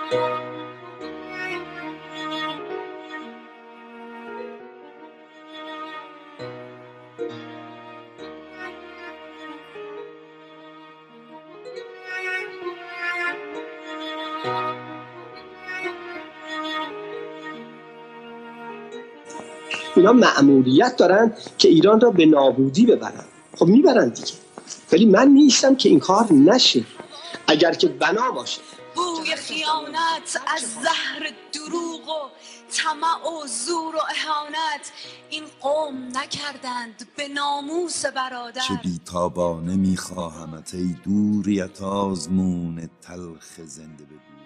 اینا مأموریت دارن که ایران را به نابودی ببرن. خب میبرن دیگه، ولی من نیستم که این کار نشه. اگر که بنا باشه بوی خیانت از زهر دروغ و طمع و زور و اهانت این قوم نکردند به ناموس برادر. چه بیتابانه میخواهمت ای دوریت آزمون تلخ زنده به گوری.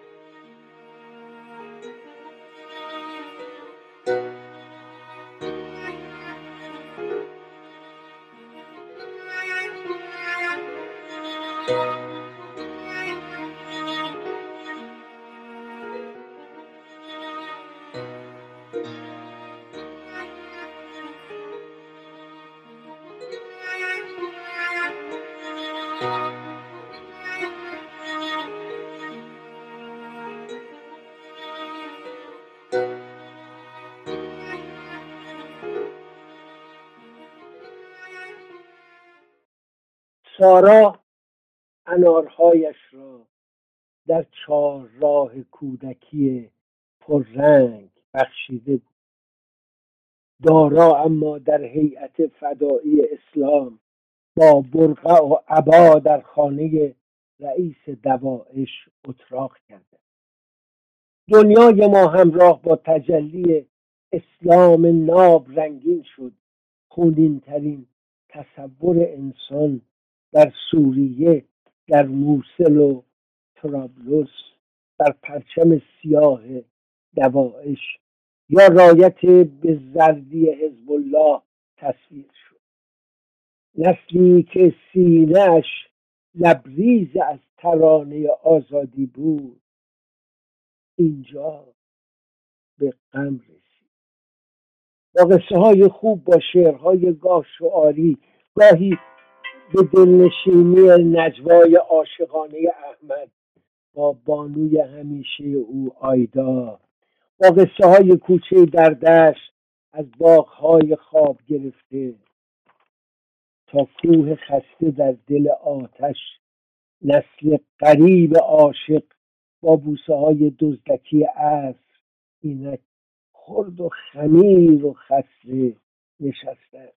سارا انارهایش را در چهارراه کودکی پررنگ بخشیده بود. دارا اما در هیئت فدایی اسلام با برقع و عبا در خانه رئیس دوائش اتراق کرده. دنیای ما همراه با تجلی اسلام ناب رنگین شد. خونین ترین تصور انسان در سوریه، در موصل و طرابلس، در پرچم سیاه دوائش یا رایت به زردی حزب الله تصویر شد. نسلی که سینه‌اش لبریز از ترانه آزادی بود اینجا به غم رسید. با قصه های خوب، با شعرهای گاه شعاری، گاهی به دلنشینی نجوای عاشقانه احمد با بانوی همیشه او آیدا، با قصه های کوچه در دشت از باغهای خواب گرفته تا کوه خسته در دل آتش، نسل غریب عاشق با بوسه های دزدکی عصر اینک خرد و خمیر و خسته نشسته.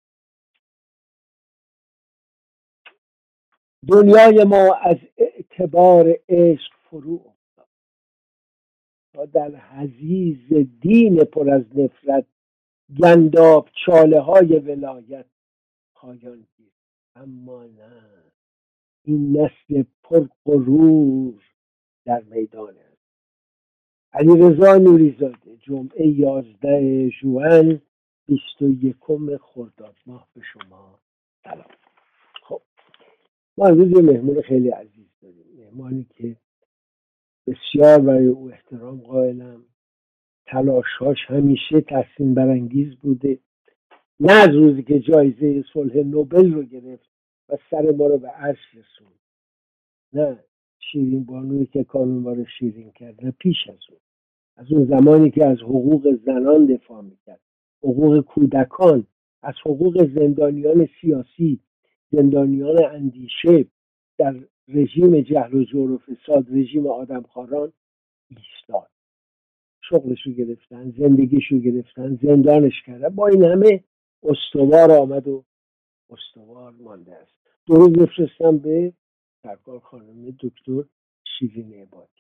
دنیای ما از اعتبار عشق فرو افتاد تا در حضیض دین پر از نفرت گنداب چاله های ولایت پایان گیرد. اما نه، این نسل پر غرور در میدان است. علیرضا نوریزاده، جمعه 11 ژوئن 21 خرداد ماه به شما سلام. خب ما امروز یه مهمون خیلی عزیز داریم، مهمانی که بسیار برای او احترام قائلم. تلاشاش همیشه تحسین برانگیز بوده، نه از روزی که جایزه صلح نوبل رو گرفت و سر ما رو به عرش رسوند، نه شیرین بانویی که کانون ما رو شیرین کرد، نه پیش از اون زمانی که از حقوق زنان دفاع میکرد، حقوق کودکان، از حقوق زندانیان سیاسی، زندانیان اندیشه در رژیم جهل و جور و فساد، رژیم آدمخواران ایستاد. شغلشو گرفتن، زندگیشو گرفتن، زندانش کردن، با این همه استوار آمد و استوار مانده است. درود بفرستم به سرکار خانم دکتر شیرین عبادی.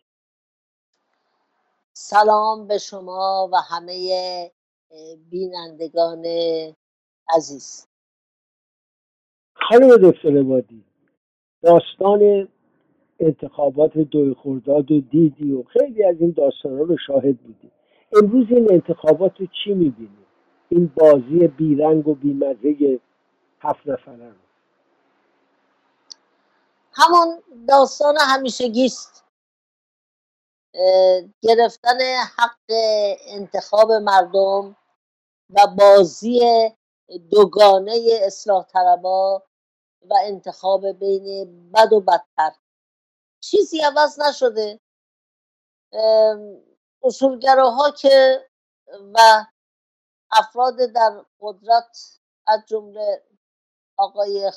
سلام به شما و همه بینندگان عزیز. خانم دکتر عبادی، داستان انتخابات 2 خرداد و دیدی و خیلی از این داستانا رو شاهد بودی. امروز این انتخابات رو چی میبینی؟ این بازی بیرنگ و بیمزه 7 نفره رو. همون داستان همیشگیست، گرفتن حق انتخاب مردم و بازی دوگانه اصلاح طلبا و انتخاب بین بد و بدتر. چیزی عوض نشده. اصولگراها که و افراد در قدرت از جمله آقای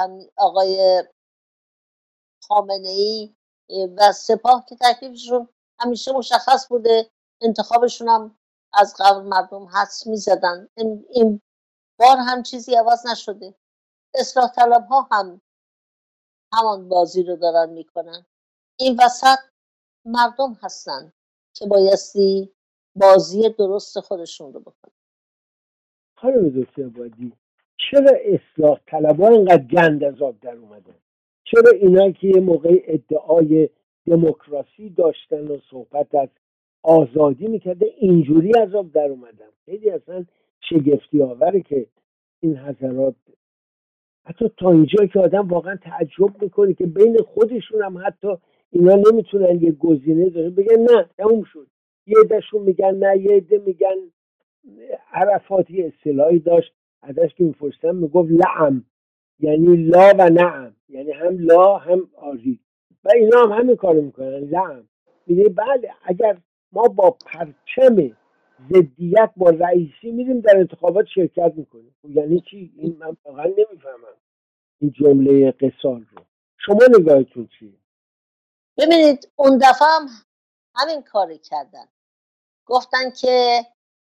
خامنه‌ای و سپاه که تکلیفشون همیشه مشخص بوده، انتخابشون هم از قبل مردم حدس می‌زدن. این بار هم چیزی عوض نشده. اصلاح طلب ها هم همان بازی رو دارن میکنن. این وسط مردم هستن که بایستی بازی درست خودشون رو بکنن. خانم دکتر عبادی، چرا اصلاح طلبها اینقدر گند از آب در اومدن؟ چرا اینا که یه موقع ادعای دموکراسی داشتن و صحبت از آزادی میکرده اینجوری از آب در اومدن؟ خیلی اصلا شگفتی آوره که این حضرات حتی تا اینجا که آدم واقعا تعجب میکنه که بین خودشون هم حتی اینا نمیتونن یه گزینه داره بگن نه تموم شد. یه عدهشون میگن نه، یه عده میگن عرفات یه اصطلاحی داشت ازش که میپرسن میگفت لعم، یعنی لا و نعم، یعنی هم لا هم آری، و اینا هم همین کارو میکنن، لعم. میگه بله اگر ما با پرچم ضدیت با رئیسی میریم در انتخابات شرکت میکنیم. یعنی چی؟ این من واقعا نمیفهمم این جمله قصال رو. شما نگاهتون چیه؟ ببینید اون دفعه هم همین کاری کردن، گفتن که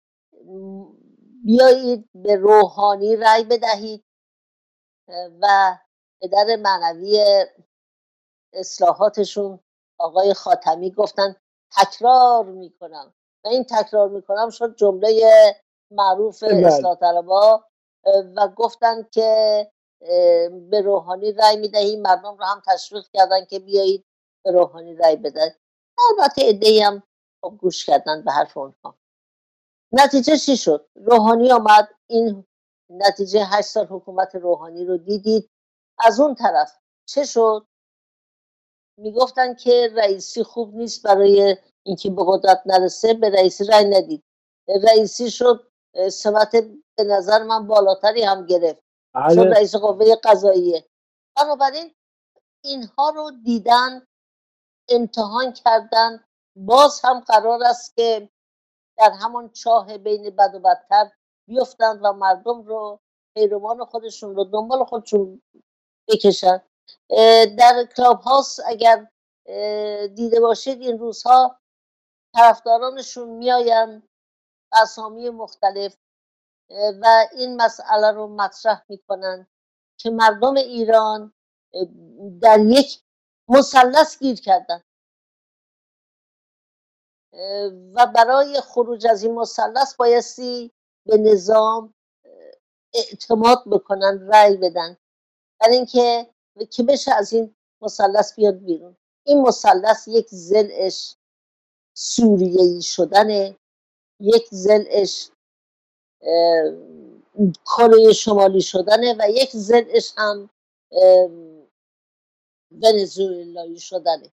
بیایید به روحانی رأی بدهید و پدر معنوی اصلاحاتشون آقای خاتمی گفتن تکرار میکنم، و این تکرار میکنم شد جمله معروف اصلاح طلبها، و گفتن که به روحانی رأی میدهیم. مردم رو هم تشویق کردن که بیایید به روحانی رأی بدهید. البته عده‌ای هم گوش کردن به حرف اونها. نتیجه چی شد؟ روحانی آمد. این نتیجه 8 سال حکومت روحانی رو دیدید. از اون طرف چه شد؟ میگفتن که رئیسی خوب نیست، برای اینکه به قدرت نرسه به رئیسی رأی ندید. رئیسی شد سمت به نظر من بالاتری هم گرفت، چون رئیس قوه قضاییه. بنابراین اینها رو دیدن، امتحان کردن. باز هم قرار است که در همون چاه بین بد و بدتر بیفتند و مردم رو، پیروان خودشون رو دنبال خودشون بکشن. در کلاب هاوس اگر دیده باشید این روزها طرفدارانشون میآیند اسامی مختلف و این مسئله رو مطرح میکنن که مردم ایران در یک مثلث گیر کردن و برای خروج از این مثلث بایستی به نظام اعتماد بکنن، رأی بدن، برای اینکه که بشه از این مثلث بیاد بیرون. این مثلث یک ضلعش سوریه‌ای شدنه، یک ضلعش کره شمالی شدنه و یک ضلعش هم ونزوئلایی شدنه.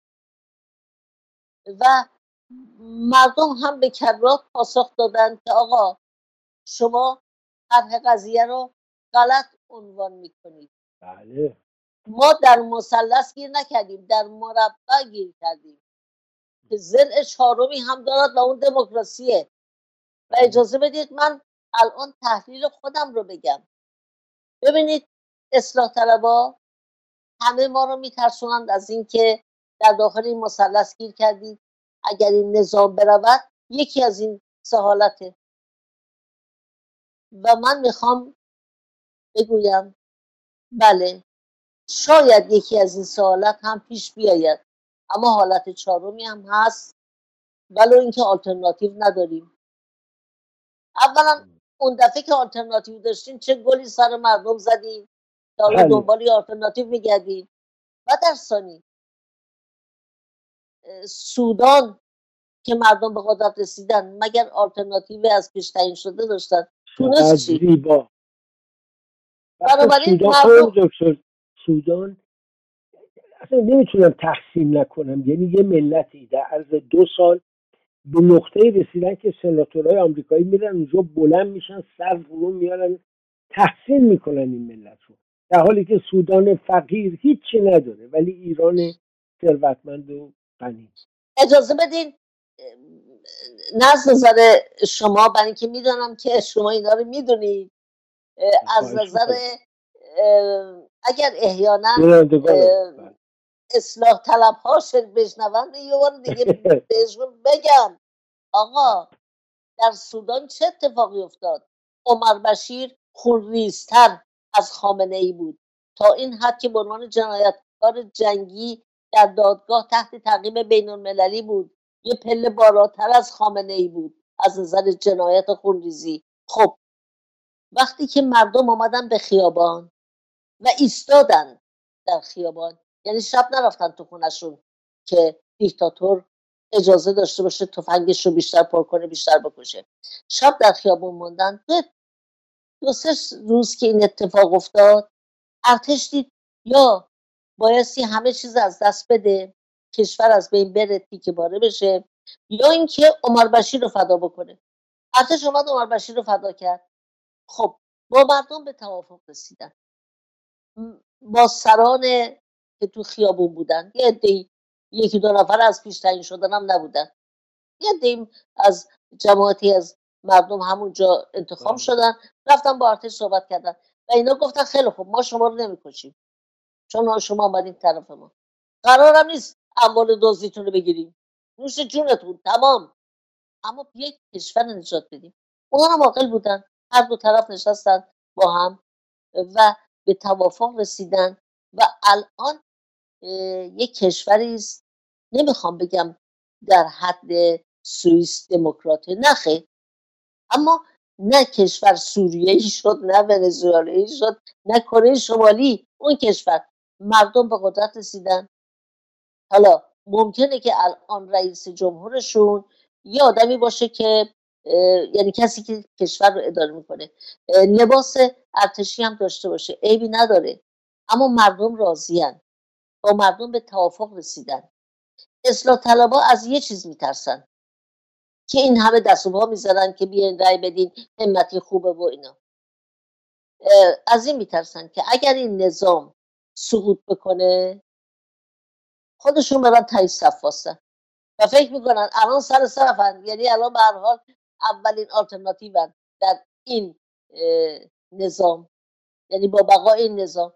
و مردم هم به کرات پاسخ دادن که آقا شما طرح قضیه رو غلط عنوان میکنید. بله. ما در مثلث گیر نکردیم، در مربع گیر کردیم که ضلع چهارمی هم دارد و اون دموکراسیه. و اجازه بدید من الان تحلیل خودم رو بگم. ببینید اصلاح طلبها همه ما رو میترسونند از این که در داخل این مثلث گیر کردید، اگر این نظام برود یکی از این سه حالته. و من میخوام بگویم بله شاید یکی از این سه حالت هم پیش بیاید، اما حالت چهارمی هم هست، ولو اینکه آلترناتیو نداریم. اولا اون دفعه که آلترناتیو داشتیم چه گلی سر مردم زدیم که حالا دنبال آلترناتیو میگردیم. و در ثانی سودان که مردم به قدرت رسیدن مگر آلترناتیو از پیش تعیین شده داشتن؟ تونست چی؟ بنابراین سودان اصلا نمیتونم تقسیم نکنم. یعنی یه ملتی در عرض 2 سال به نقطه‌ای رسیدن که سناتورهای آمریکایی میرن اونجا بلند میشن، سر فرو میارن، تحسین میکنن این ملت رو، در حالی که سودان فقیر هیچی نداره ولی ایران ثروتمند و غنی. اجازه بدین نه از نظر شما، برای اینکه میدونم که شما اینا رو میدونید، از نظر اگر احیانا اصلاح طلب ها بشنون یه بار دیگه بهشون بگم آقا در سودان چه اتفاقی افتاد؟ عمر بشیر خونریزتر از خامنه ای بود، تا این حد که به عنوان جنایتکار جنگی در دادگاه تحت تعقیب بین المللی بود، یه پله بالاتر از خامنه ای بود از نظر جنایت خونریزی. خب وقتی که مردم آمدن به خیابان و ایستادن در خیابان، یعنی شب نرفتن تو خونشون که دیکتاتور اجازه داشته باشه تفنگش رو بیشتر پر کنه، بیشتر بکشه، شب در خیابان موندن. دو سه روز که این اتفاق افتاد، ارتش دید یا بایستی همه چیز از دست بده، کشور از بین بره، تیکه پاره بشه، یا اینکه عمر بشیر رو فدا بکنه. ارتش اومد عمر بشیر رو فدا کرد. خب با مردم به توافق رسیدن، با سران که تو خیابون بودن، یه عده‌ای، یکی دو نفر از پیش تعیین شدن هم نبودن، یه عده‌ای از جماعتی از مردم همونجا انتخاب شدن، رفتن با ارتش صحبت کردن و اینا گفتن خیلی خوب، ما شما رو نمی‌کشیم چون شما آمدین طرف ما، قرارم نیست اموال دزدیتون رو بگیریم، نوش جونتون، تمام، اما یک کشور نجات بدیم. اونا هم عاقل بودن، هر دو طرف نشستن با هم و به توافق رسیدن و الان یک کشوری است، نمیخوام بگم در حد سوئیس دموکراته، نخه، اما نه کشور سوریه‌ای شد، نه ونزوئلایی شد، نه کره شمالی. اون کشور مردم به قدرت رسیدن. حالا ممکنه که الان رئیس جمهورشون یه آدمی باشه که یعنی کسی که کشور رو اداره میکنه لباس ارتشی هم داشته باشه، عیبی نداره، اما مردم راضی‌اند، با مردم به توافق رسیدن. اصلاح طلبها از یه چیز میترسن که این همه دست و پا میزنن که بیاین رای بدین، همتی خوبه و اینا، از این میترسن که اگر این نظام سقوط بکنه خودشون برن تای صف واسن و فکر میکنن الان سر صفن، یعنی الان به هر حال اولین آلترناتیون در این نظام، یعنی با بقای این نظام،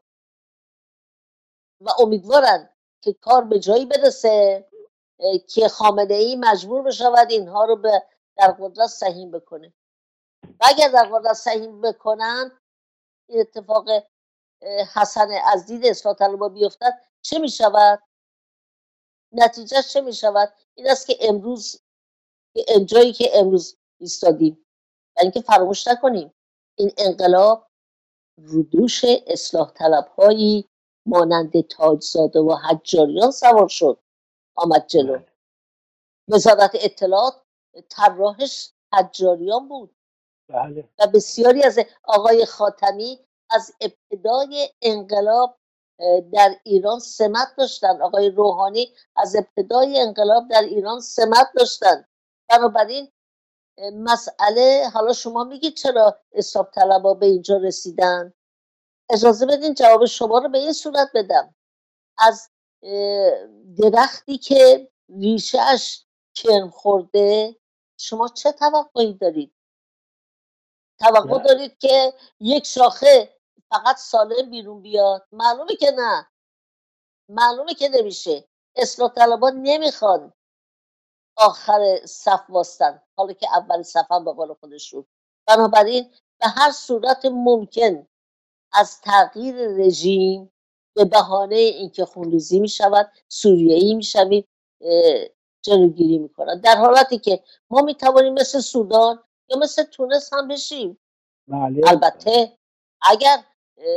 و امیدوارن که کار به جایی برسه که خامنه ای مجبور بشود اینها رو در قدرت سهیم بکنه. و اگر در قدرت سهیم بکنن، این اتفاق حسن از دید اصلاح طلبها بیفتد، چه میشود؟ نتیجهش چه میشود؟ این است که امروز جایی که امروز ایستادیم، و اینکه فراموش نکنیم این انقلاب رودوش اصلاح طلبهایی مانند تاجزاده و حجاریان سوار شد، آمد جلو. وزارت اطلاعات طراحش حجاریان بود. بله. و بسیاری از آقای خاتمی از ابتدای انقلاب در ایران سمت داشتن، آقای روحانی از ابتدای انقلاب در ایران سمت داشتن. بنابراین مسئله، حالا شما میگید چرا اصلاح طلبها به اینجا رسیدن، اجازه بدین جواب شما رو به این صورت بدم. از درختی که ریشه‌اش کرم خورده شما چه توقعی دارید؟ توقع دارید که یک شاخه فقط سالم بیرون بیاد؟ معلومه که نه، معلومه که نمیشه. اصلاح طلبها نمیخوان آخر صف واستن، حالا که اول صف هم به قول خودشون. بنابراین به هر صورت ممکن از تغییر رژیم به بهانه اینکه خونریزی میشود، سوریه‌ای میشوید، جلوگیری میکنن، در حالتی که ما میتوانیم مثل سودان یا مثل تونس هم بشیم. بله. البته اگر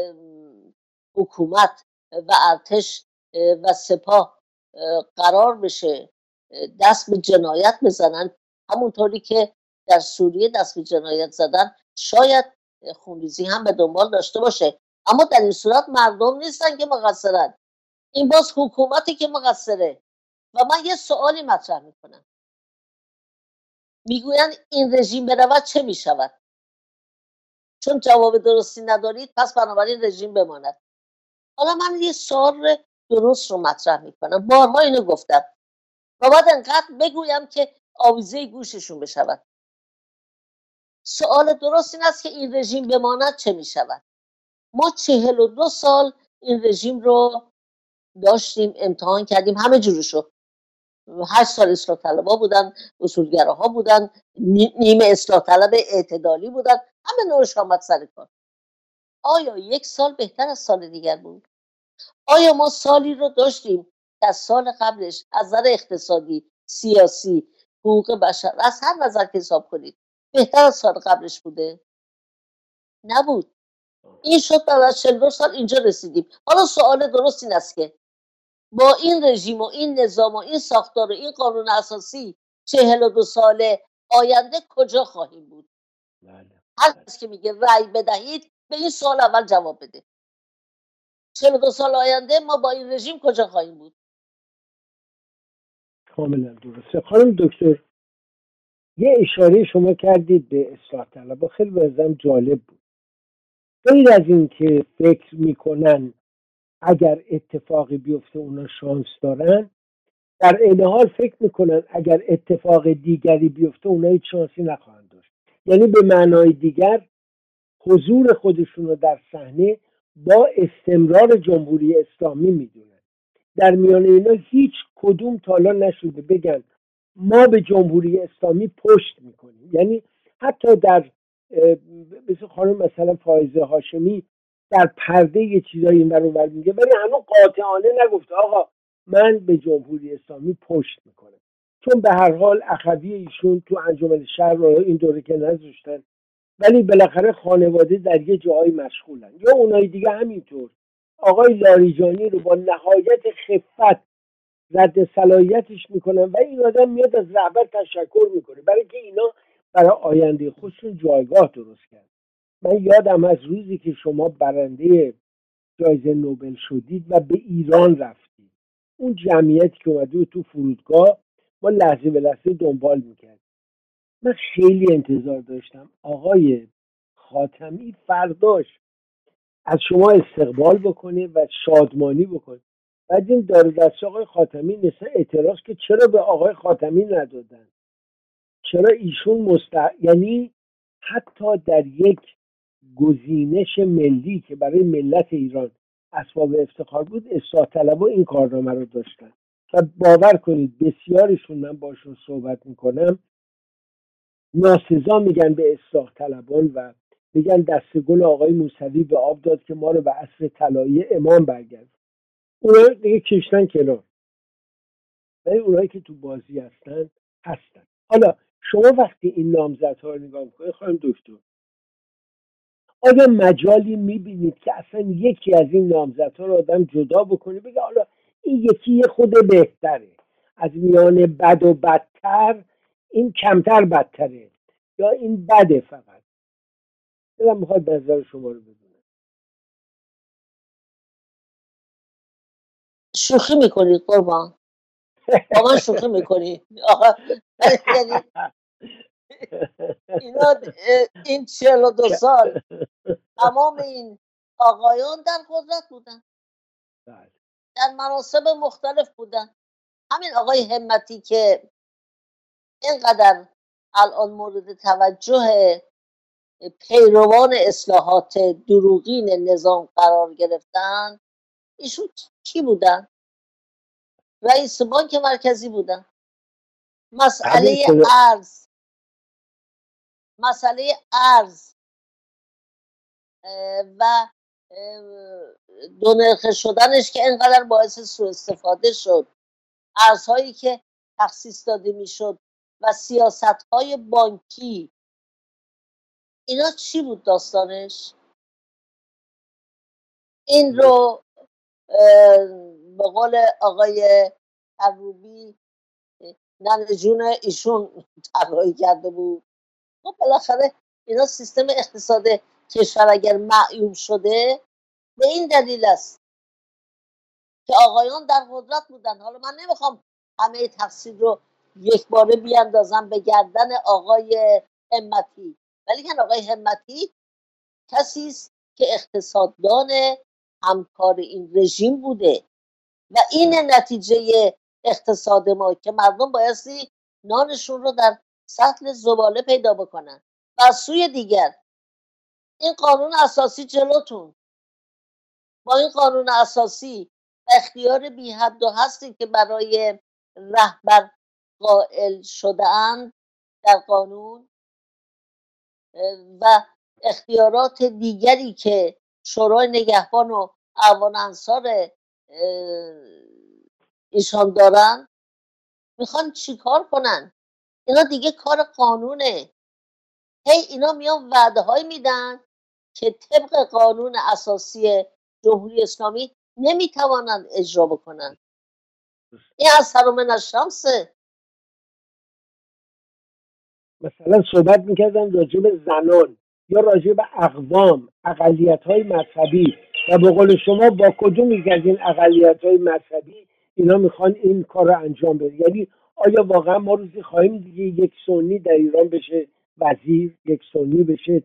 حکومت و ارتش و سپاه قرار بشه دست به جنایت بزنن، همونطوری که در سوریه دست به جنایت زدن، شاید خونریزی هم به دنبال داشته باشه، اما در این صورت مردم نیستن که مقصرن، این باز حکومتی که مقصره. و من یه سوالی مطرح میکنم، میگوین این رژیم برود چه میشود؟ چون جواب درستی ندارید پس بنابراین رژیم بماند. حالا من یه سوال درست رو مطرح میکنم، بارها اینو گفتم و بعد انقدر بگویم که آویزه گوششون بشود. سوال درست این است که این رژیم بماند چه می شود؟ ما 42 سال این رژیم رو داشتیم، امتحان کردیم، همه جورشو. 8 سال اصلاح طلبها بودن، اصولگراها بودن، نیمه اصلاح طلب اعتدالی بودن، همه نوعش آمد سر کار. آیا یک سال بهتر از سال دیگر بود؟ آیا ما سالی رو داشتیم که از سال قبلش از نظر اقتصادی، سیاسی، حقوق بشر، از هر نظر که حساب کنید بهتر از سال قبلش بوده؟ نبود. این شد بعد از 42 سال اینجا رسیدیم. حالا سوال درست این است که با این رژیم و این نظام و این ساختار و این قانون اساسی 42 ساله آینده کجا خواهیم بود؟ هر کس که میگه رأی بدهید به این سوال اول جواب بده. 42 سال آینده ما با این رژیم کجا خواهیم بود؟ کاملا درسته. خانم دکتر، یه اشاره شما کردید به اصلاح طلبها، خیلی بازم جالب بود. غیر از این که فکر میکنن اگر اتفاقی بیفته اونا شانس دارن، در این حال فکر میکنن اگر اتفاق دیگری بیفته اونا هیچ شانسی نخواهند داشت. یعنی به معنای دیگر حضور خودشون رو در صحنه با استمرار جمهوری اسلامی میدونن. در میان اینا هیچ کدوم تا حالا نشده بگن ما به جمهوری اسلامی پشت میکنیم. یعنی حتی در مثل خانم مثلا فائزه هاشمی در پرده یه چیزایی این برون میگه، ولی هنوز قاطعانه نگفته آقا من به جمهوری اسلامی پشت میکنم، چون به هر حال اخوی ایشون تو انجمن شهر رو این دوره که نذاشتن، ولی بالاخره خانواده در یه جایی مشغولن. یا اونای دیگه همینطور آقای لاریجانی رو با نهایت خفت رد صلاحیتش میکنن و این آدم میاد از رهبر تشکر میکنه برای که اینا برای آینده خودشون جایگاه درست کرد. من یادم از روزی که شما برنده جایزه نوبل شدید و به ایران رفتید، اون جمعیتی که اومده تو فرودگاه ما لحظه به لحظه دنبال میکرد. من خیلی انتظار داشتم آقای خاتمی فرداش از شما استقبال بکنه و شادمانی بکنه. بعد این دار دست آقای خاتمی مثلا اعتراض که چرا به آقای خاتمی ندادن، چرا ایشون یعنی حتی در یک گزینش ملی که برای ملت ایران اسباب افتخار بود، اصلاح طلبها این کارنامه رو داشتن و باور کنید بسیارشون، من باشون صحبت میکنم، ناسزا میگن به اصلاح طلبان و میگن دست گل آقای موسوی به آب داد که ما رو به عصر طلایی امام برگرد. اونا دیگه کشتن کنار، ولی اونایی که تو بازی هستن. حالا شما وقتی این نامزدها رو نگاه میکنید خانم دکتر، آیا مجالی میبینید که اصلا یکی از این نامزدها رو آدم جدا بکنه بگه حالا این یکی یه خود بهتره، از میان بد و بدتر این کمتر بدتره، یا این بده؟ فقط دلم میخواد نظر شما رو بدونم. شوخی میکنید قربان؟ با من شوخی میکنی؟ یعنی اینا این 42 سال تمام این آقایان در قدرت بودن، در مناصب مختلف بودن. همین آقای همتی که اینقدر الان مورد توجه پیروان اصلاحات دروغین نظام قرار گرفتن، ایشون کی بودن؟ رئیس بانک مرکزی بودن. مسئله ارز و دو نرخه شدنش که اینقدر باعث سوء استفاده شد، ارزهایی که تخصیص داده میشد و سیاست‌های بانکی، اینا چی بود داستانش؟ این رو به قول آقای عروبی ننه جون ایشون طراحی کرده بود. خب بالاخره اینا سیستم اقتصاد کشور اگر معیوب شده به این دلیل است که آقایان در قدرت بودن. حالا من نمیخوام همه تقصیر رو یک باره بیاندازم به گردن آقای همتی، ولی که آقای همتی کسی است که اقتصاددان همکار این رژیم بوده و این نتیجه اقتصاد ما که مردم بایستی نانشون رو در سطل زباله پیدا بکنن. و از سوی دیگر این قانون اساسی جلوتون، با این قانون اساسی اختیار بی حد و هستی که برای رهبر قائل شده‌اند در قانون و اختیارات دیگری که شورای نگهبان و اعوان انصار ایشان دارن، میخوان چیکار کنن؟ اینا دیگه کار قانونه. هی اینا میان وعده های میدن که طبق قانون اساسی جمهوری اسلامی نمیتوانند اجرا بکنن. این از سر و من الشمسه. مثلا صحبت میکردن راجع به زنان یا راجع به اقوام، اقلیت های مذهبی، و به قول شما با کدوم یک از این اقلیت های مذهبی اینا میخوان این کار رو انجام بده؟ یعنی آیا واقعا ما روزی خواهیم دیگه یک سنی در ایران بشه وزیر، یک سنی بشه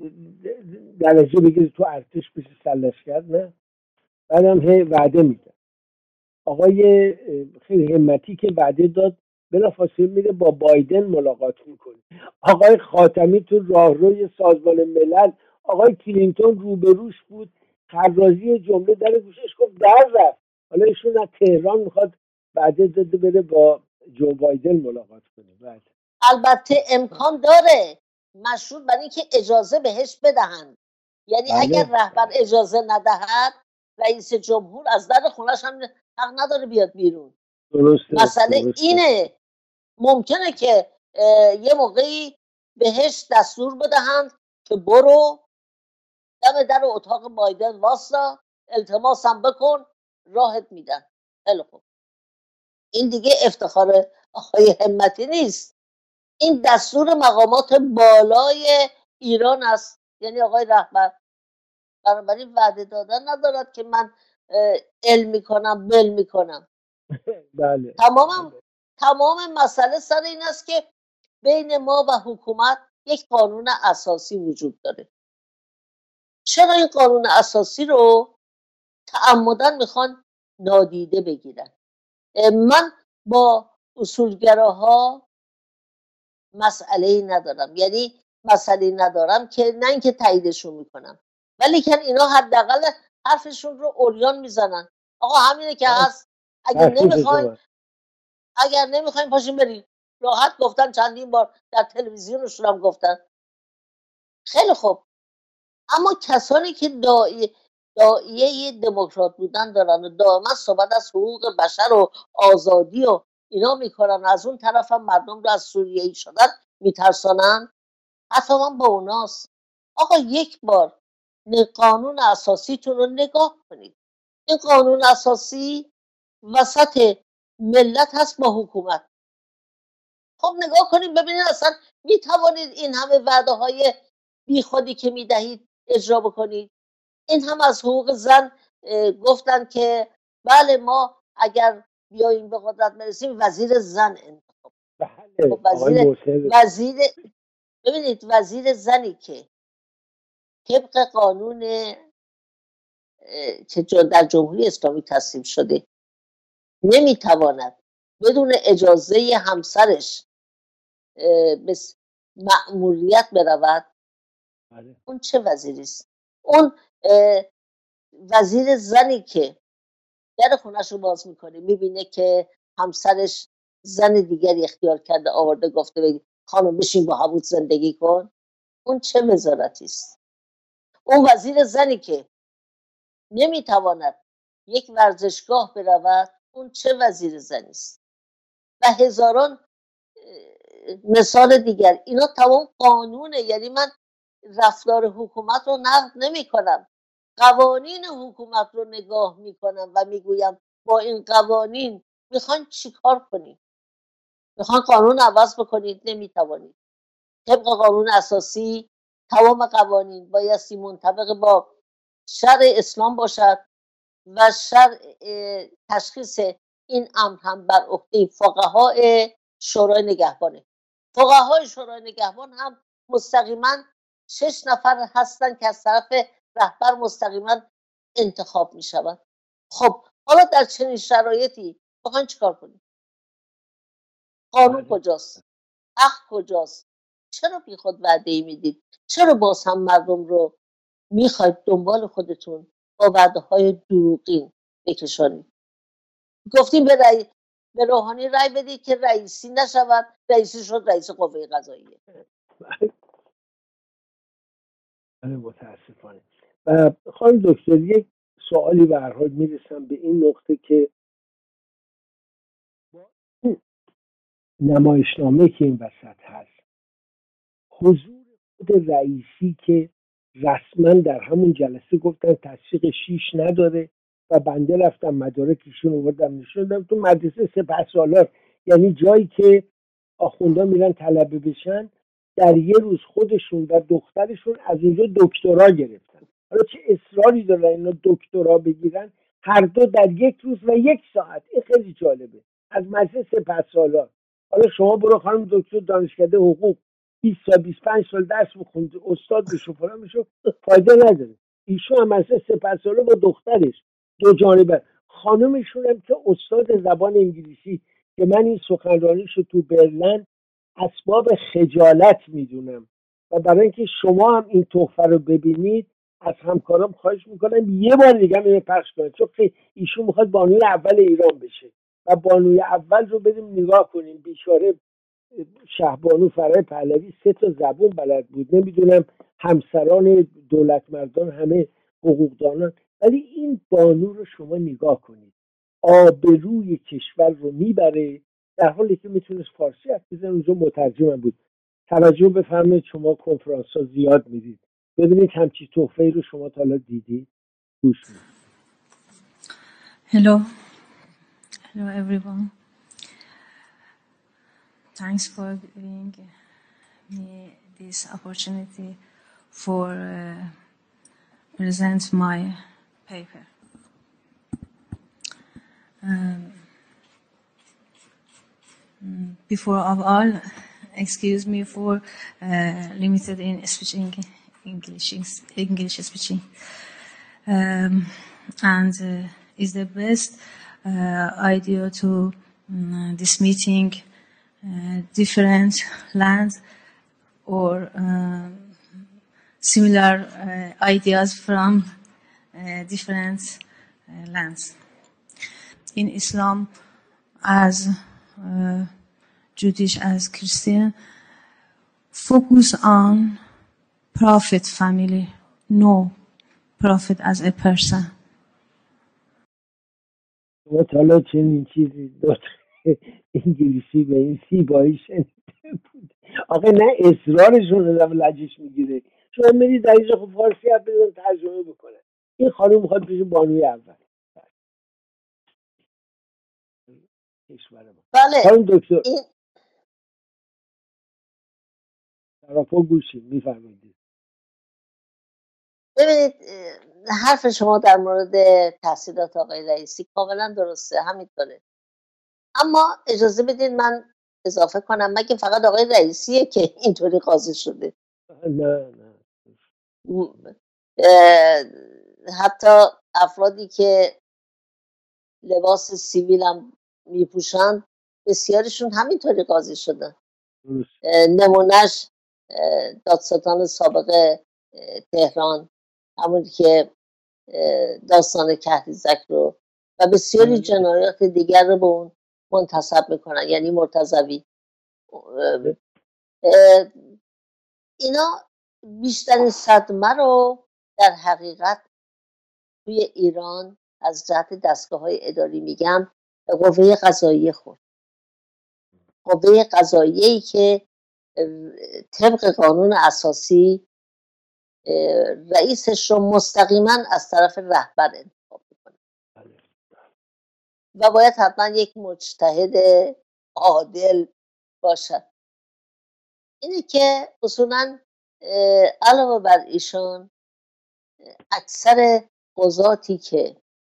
درجه بگیره تو ارتش بشه سرلشکر؟ نه. بعدم هی وعده میده. آقای خیلی همتی که وعده داد بلافاصله میره با بایدن ملاقات میکنه. آقای خاتمی تو راهروی سازمان ملل آقای کلینتون روبروش بود، خرازی جمله در گوشش گفت در رفت. حالا ایشون از تهران میخواد وعده داده بره با جو بایدن ملاقات کنه. بعد البته امکان داره مشروط بر اینکه اجازه بهش بدهند. یعنی اگر رهبر اجازه ندهد، رئیس جمهور از در خونش هم حق نداره بیاد بیرون. مسئله اینه. ممکنه که یه موقعی بهش دستور بدهند که برو دم در اتاق بایدن واسا، التماسم بکن، راحت میدن. خیلی خوب. این دیگه افتخار آقای همتی نیست، این دستور مقامات بالای ایران است، یعنی آقای رهبر. بنابراین وعده دادن ندارد که من علم میکنم بل میکنم. بله. تمام مسئله سر این است که بین ما و حکومت یک قانون اساسی وجود داره. چرا این قانون اساسی رو تعمدن میخوان نادیده بگیرن؟ من با اصولگراها مسئله‌ای ندارم، یعنی مسئله‌ای ندارم که نه اینکه تاییدشون میکنم، ولی که اینا حداقل حرفشون رو عریان میزنن. آقا همینه که هست، اگر نمیخواین پاشین برید. راحت گفتن، چندین بار در تلویزیونشون هم گفتن. خیلی خوب. اما کسانی که داعیه دموکرات بودن دارن و دائما صحبت از حقوق بشر و آزادی و اینا میکنن، از اون طرف هم مردم رو از سوریه‌ای شدن میترسانن، حتی من با اوناست. آقا یک بار قانون اساسیتون رو نگاه کنید. این قانون اساسی وسط ملت هست با حکومت. خب نگاه کنید ببینید اصلا میتوانید این همه وعده های بی خودی که میدهید اجرا بکنید. این هم از حقوق زن گفتن که بله ما اگر بیاییم به قدرت برسیم وزیر زن انتخاب. بله. ببینید وزیر زنی که طبق قانون که در جمهوری اسلامی تصویب شده نمیتواند بدون اجازه همسرش به مأموریت برود، اون چه وزیری است؟ اون وزیر زنی که در خونش رو باز میکنه میبینه که همسرش زن دیگری اختیار کرده، آورده گفته بگی خانم بشین با حبوط زندگی کن، اون چه وزارتی است؟ اون وزیر زنی که نمیتواند یک ورزشگاه برود، اون چه وزیر زنی است؟ و هزاران مثال دیگر. اینا تمام قانونه. یعنی من رفتار حکومت رو نقد نمی کنم، قوانین حکومت رو نگاه می کنم و میگویم با این قوانین میخواین چیکار کنید؟ میخواین قانون عوض بکنید؟ نمیتوانید. طبق قانون اساسی تمام قوانین بایستی منطبق با شرع اسلام باشد و تشخیص این امر هم بر عهده فقهای شورای نگهبانه. فقهای شورای نگهبان هم مستقیما 6 نفر هستن که از طرف رهبر مستقیما انتخاب می شوند. خب حالا در چنین شرایطی بخواین چیکار کنید؟ قانون کجاست؟ حق کجاست؟ چرا بی خود وعده ای میدید؟ چرا باز هم مردم رو میخواید دنبال خودتون با وعده های دروغین بکشانید؟ گفتیم به روحانی رای بدید که رئیسی نشود، رئیسی شد رئیس قوه قضاییه. متاسفانه. و خانم دکتر یک سوالی به هر حال میرسم به این نقطه که نمایشنامه که این وسط هست، حضور خود رئیسی که رسما در همون جلسه گفتن تصدیق 6 نداره و بنده رفتم مدارکشون آوردم نشون دادم تو مدرسه سپهسالار، یعنی جایی که آخوندا میرن طلبه بشن، در یه روز خودشون و دخترشون از اینجا دکترا گرفتن. حالا چه اصراری دارن اینا دکترا بگیرن؟ هر دو در یک روز و 1 ساعت. این خیلی جالبه. از مدرسه سپهسالار. حالا شما برو خانم دکتر دانشکده حقوق 20 سال 25 سال درس بخوند، استاد بشو فلان بشو، فایده نداره. ایشون هم از سپهسالار با دخترش دو جانبه. خانمشون هم که استاد زبان انگلیسی که من این سخنرانیشو تو برلن اسباب خجالت میدونم و برای اینکه شما هم این تحفه رو ببینید از همکارام خواهش میکنم یه بار دیگه اینو پخش کنید، چون ایشون میخواد بانوی اول ایران بشه و بانوی اول رو بریم نگاه کنیم. بیچاره شهبانو فرای پهلوی 3 تا زبون بلد بود، نمیدونم همسران دولت مردان همه حقوقدانان، ولی این بانو رو شما نگاه کنید، آبروی کشور رو میبره، در حالی که میتونست فارسی حرف بزنه. اونجا مترجم بود. توجه بفرمایید، شما کنفرانس ها زیاد میدید، ببینید همچی تحفه رو شما تا حالا دیدید؟ گوش میدید. Hello everyone. Thanks for giving me this opportunity for present my paper. Before of all, excuse me for limited in speaking English speaking, and is the best idea to this meeting different lands or similar ideas from different lands. In Islam, as Jewish as Christian, focus on prophet family, no prophet as a person. شما تا حالا چنین چیزی دو انگلیسی به این زیبایی شنیده بود؟ آقا نه اصرارشون رو لجش میگیره، شما میرید در اینجا خب فارسی حرف بزن ترجمه بکنه. این خانم میخواد بشه بانوی اول کشور ما. بله خانم دکتر این طرفا گوشید میفرمایید. ببینید حرف شما در مورد تحصیلات آقای رئیسی کاملا درسته، همینطوره، اما اجازه بدید من اضافه کنم، مگه فقط آقای رئیسیه که اینطوری قاضی شده؟ نه حتی افرادی که لباس سیویل هم میپوشن بسیارشون همینطوری قاضی شدن. نمونهش دادستان سابق تهران، همون که داستان کهریزک رو و بسیاری جنایات دیگر رو به اون منتسب میکنن، یعنی مرتضوی. اینا بیشترین صدمه رو در حقیقت توی ایران از جهت دستگاه‌های اداری میگم قوه قضاییه خورد. قوه قضاییه‌ای که طبق قانون اساسی رئیسش رو مستقیما از طرف رهبر انتخاب میکنه و باید حتما یک مجتهد عادل باشد. اینه که اصولا علاوه بر ایشان اکثر قضاتی که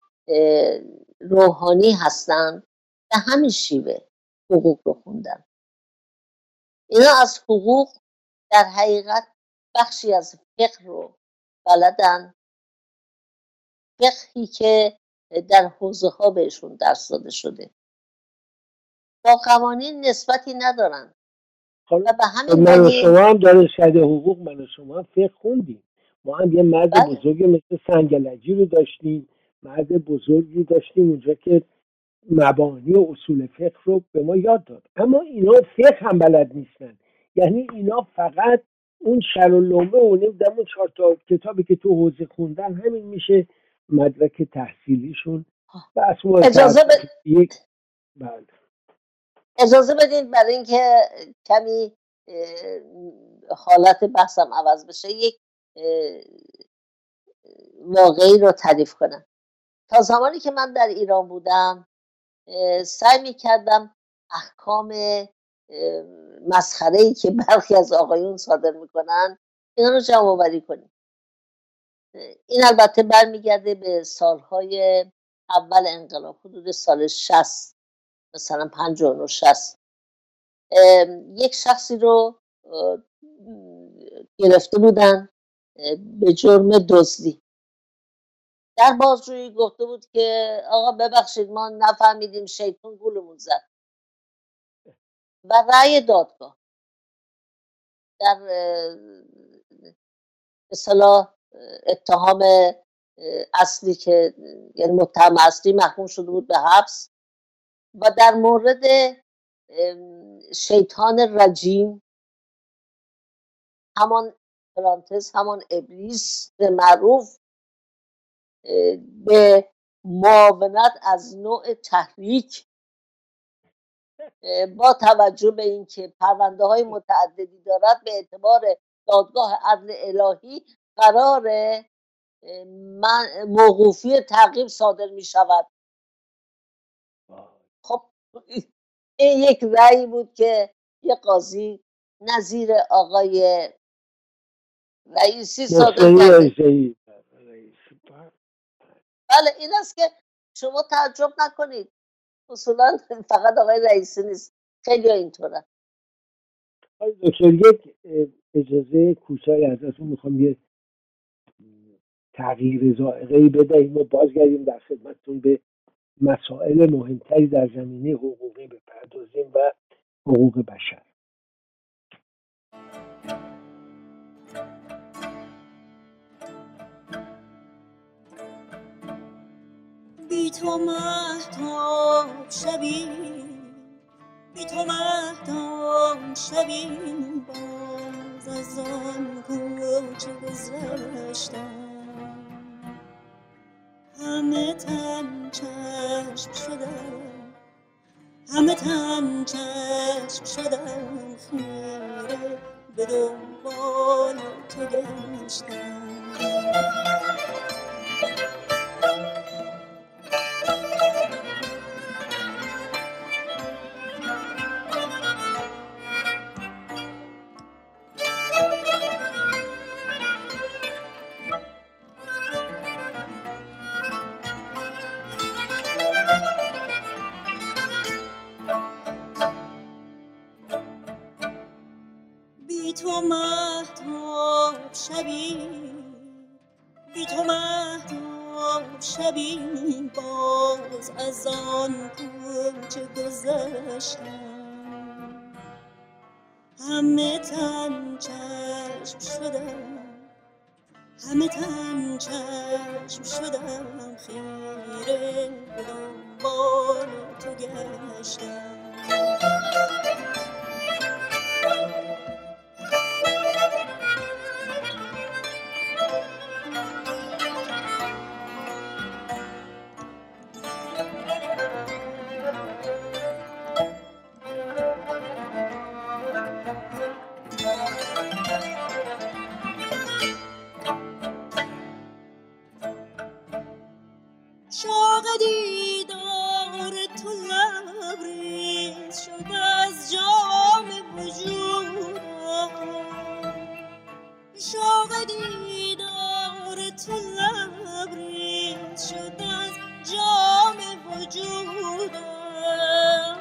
روحانی هستن به همین شیوه حقوق رو خوندن. اینا از حقوق در حقیقت بخشی از فقه رو بلدن، فقهی که در حوزه ها بهشون درس داده شده. با قوانین نسبتی ندارن حالا و به همین من و دلیل شما هم دانشکده حقوق، من و شما هم فقه خوندیم، ما هم یه مرد بله بزرگ مثل سنگلجی رو داشتیم، مرد بزرگی داشتیم اونجا که مبانی و اصول فقه رو به ما یاد داد. اما اینا فقه هم بلد نیستن، یعنی اینا فقط اون شر و لومه و نمیدونم اون 4 تا کتابی که تو حوزه خوندن همین میشه مدرک تحصیلیشون. بس اجازه یک بله اجازه بدین برای اینکه کمی حالت بحثم عوض بشه یک واقعی رو تعریف کنم. تا زمانی که من در ایران بودم سعی میکردم احکام مسخره‌ای که برخی از آقایون صادر میکنن اینا رو جمع آوری کنیم. این البته برمیگرده به سالهای اول انقلاب، حدود سال 60 مثلا 59 60. یک شخصی رو گرفته بودن به جرم دزدی. در بازجویی گفته بود که آقا ببخشید ما نفهمیدیم، شیطون گولمون زد. و رأی دادگاه در اصطلاح اتهام اصلی که یعنی متهم اصلی محکوم شده بود به حبس و در مورد شیطان رجیم، همان پرانتز همان ابلیس معروف، به معاونت از نوع تحریک با توجه به اینکه پرونده های متعددی دارد به اعتبار دادگاه عدل الهی قرار موقوفی تعقیب صادر می شود. خب این یک رأی بود که یک قاضی نظیر آقای رئیسی صادر کرده. بله این است که شما تعجب نکنید، اصولا فقط آقای رئیسی نیست، خیلی اینطوره. دکتر یک اجازه کوتاهی ازتون میخوام، یه تغییر ذائقه‌ای بدهیم و بازگردیم در خدمتتون به مسائل مهمتری در زمینه حقوقی بپردازیم و حقوق بشر. بی تو مهتاب شبی، بی تو مهتاب شبی، باز از آن کوچه گذشتم، همه تن چشم شدم، همه تن چشم شدم، خیره به دنبال تو گشتم. بی تو مهتاب شبی، بی تو مهتاب شبی، باز از آن کوچه گذشتم، همه تن چشم شدم، همه تن چشم شدم، خیره به دنبال تو گشتم. شوق دیدار تو لبریز شد از جام وجودم، شوق دیدار تو لبریز شد از جام وجودم،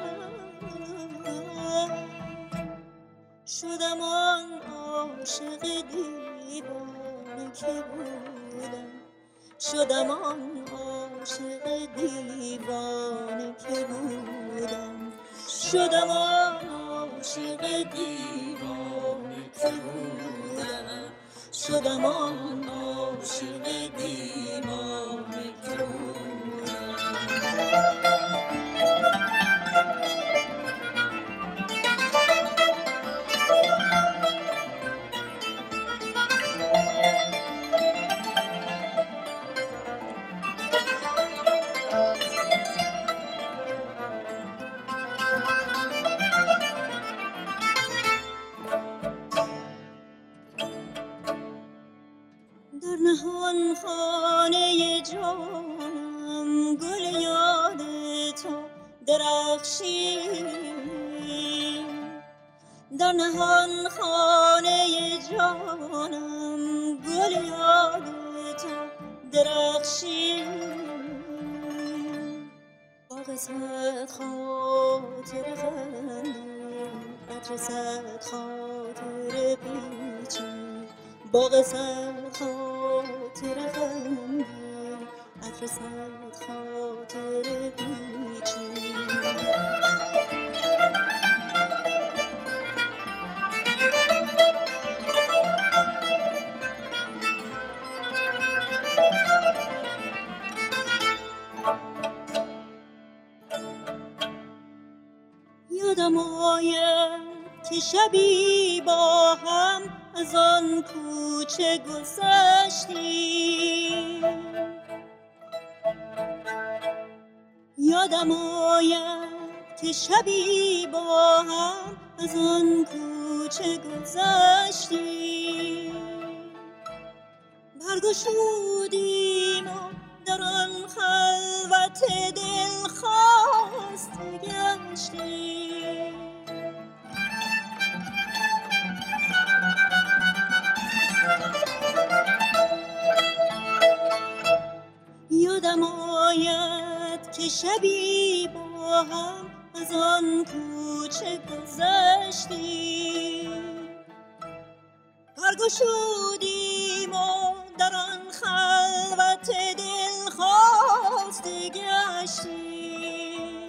شدم آن عاشق دیوانه که بودم، شدم آن عاشق دیوانه که بودم، شدم عاشق دیوانه که بودم شدم عاشق دیوانه که بودم در نهان خانه جانم گل یاد تو درخشید در نهان خانه جانم گل یاد تو درخشید باغ صد خاطر خندون عطر صد خاطر پیچید باغ صد خاطر خندون عطر صد خاطر پیچید یادم آید که شبی با هم از آن کوچه گذشتیم یادم آید که شبی با هم از آن کوچه گذشتیم برگشودیم و در آن خلوت دل خواست گشتیم یادم آید که شبی با هم از آن کوچه گذشتیم برگشودیم و در آن خلوت دل خواست گشتیم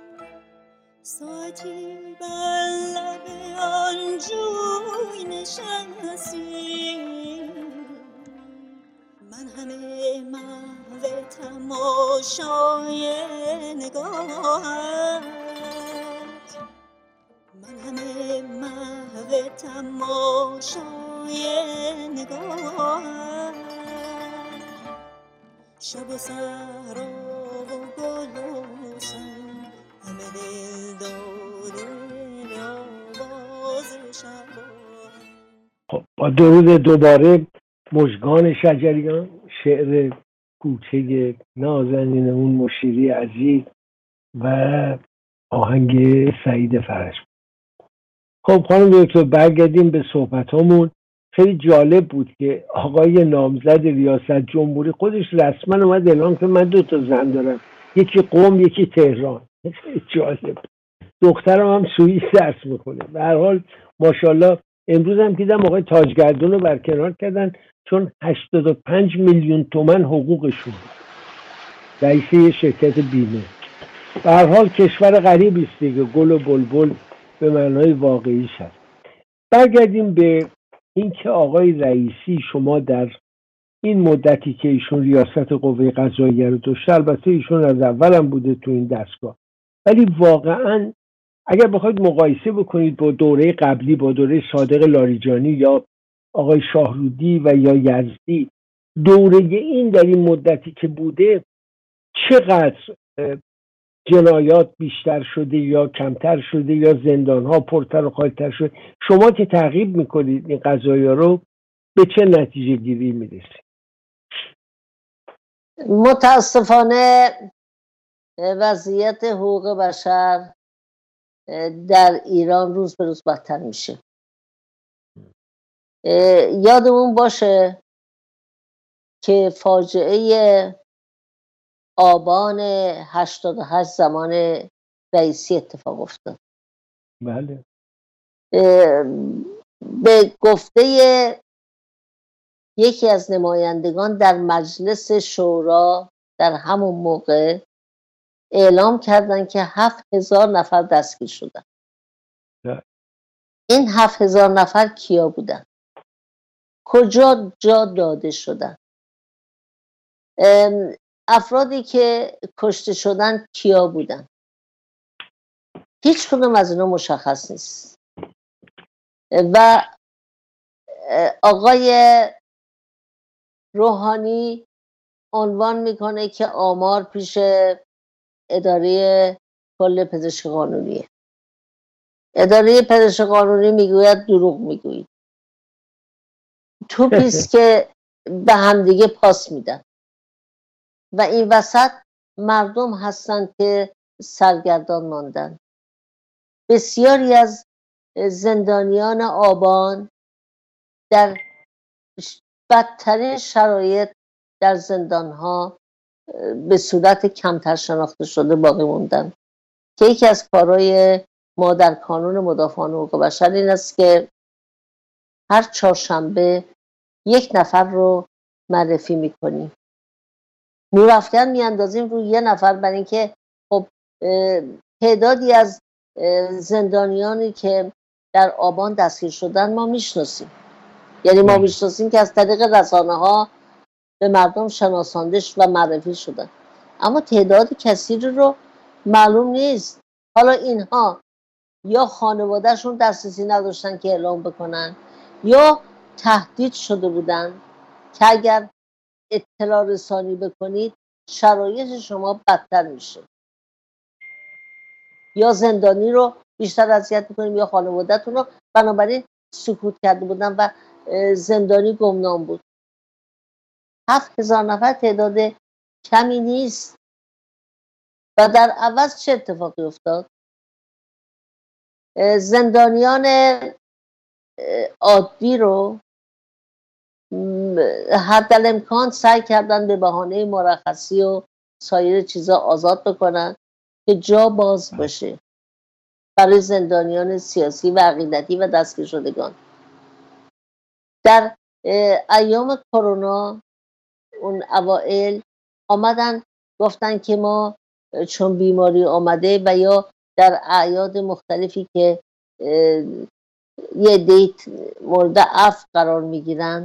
ساعتی بر لب آن جوی نشستیم من همه محو تماشای نگاهت من همه محو تماشای نگاهت شب و صحرا و گل و سن همه دل داده آواز شبان. خب با درود دوباره مژگان شجریان، شعر کوچه نازنینمون مشیری عزیز و آهنگ سعید فرج. خب خانم دکتر برگردیم به صحبتامون. خیلی جالب بود که آقای نامزد ریاست جمهوری خودش رسما اومد اعلام که من 2 زن دارم، یکی قم یکی تهران. خیلی جالب. دخترم هم سوئیس درس میخونه. به هر حال ماشاءالله. امروز هم دیدم آقای تاجگردون رو برکنار کردن چون 85 میلیون تومان حقوقشون رئیس یه شرکت بیمه. به هر حال کشور غریبی است دیگه، گل و بلبل به معنای واقعیش هست. برگردیم به اینکه آقای رئیسی شما در این مدتی که ایشون ریاست قوه قضاییه رو داشته، البته ایشون از اول هم بوده تو این دستگاه، ولی واقعا اگر بخواید مقایسه بکنید با دوره قبلی، با دوره صادق لاریجانی یا آقای شاهرودی و یا یزدی، دوره این در این مدتی که بوده چقدر جنایات بیشتر شده یا کمتر شده یا زندانها پرتر و خالی‌تر شده؟ شما که تعقیب میکنید این قضایا رو، به چه نتیجه گیری میرسید؟ متاسفانه وضعیت حقوق بشر در ایران روز به روز بدتر میشه. یادمون باشه که فاجعه آبان 88 زمان رئیسی اتفاق افتاد. بله. به گفته یکی از نمایندگان در مجلس شورا در همون موقع اعلام کردن که 7,000 نفر دستگیر شدن. این 7,000 نفر کیا بودن؟ کجا جا داده شدن؟ افرادی که کشته شدن کیا بودن؟ هیچ کدوم از اینا مشخص نیست و آقای روحانی عنوان میکنه که آمار پیش اداره کل پزشک قانونیه. اداره پزشک قانونی میگوید دروغ میگویید. توپیست که به همدیگه پاس میدن و این وسط مردم هستن که سرگردان ماندن. بسیاری از زندانیان آبان در بدترین شرایط در زندانها به صورت کمتر شناخته شده باقی موندن که یکی از کارهای ما در کانون مدافعان حقوق بشر این است که هر چهارشنبه یک نفر رو معرفی میکنیم، نورافکن میاندازیم روی یه نفر، برای اینکه خب تعدادی از زندانیانی که در آبان دستگیر شدن ما میشناسیم، یعنی ما میشناسیم که از طریق رسانه ها به مردم شناسانده و معرفی شدن، اما تعداد کثیری رو معلوم نیست. حالا اینها یا خانوادهشون دسترسی نداشتن که اعلام بکنن یا تهدید شده بودن که اگر اطلاع رسانی بکنید شرایط شما بدتر میشه، یا زندانی رو بیشتر اذیت میکنیم یا خانواده‌تون رو. بنابراین سکوت کرده بودن و زندانی گمنام بود. 7,000 نفر تعداد کمی نیست و در عوض چه اتفاقی افتاد؟ زندانیان عادی رو حدالامکان سعی کردن به بهانه مرخصی و سایر چیزا آزاد بکنن که جا باز باشه برای زندانیان سیاسی و عقیدتی و دستگیر شدگان. در ایام کرونا اون اوائل آمدن گفتن که ما چون بیماری آمده و یا در اعیاد مختلفی که یه دیت مورد عفو قرار میگیرن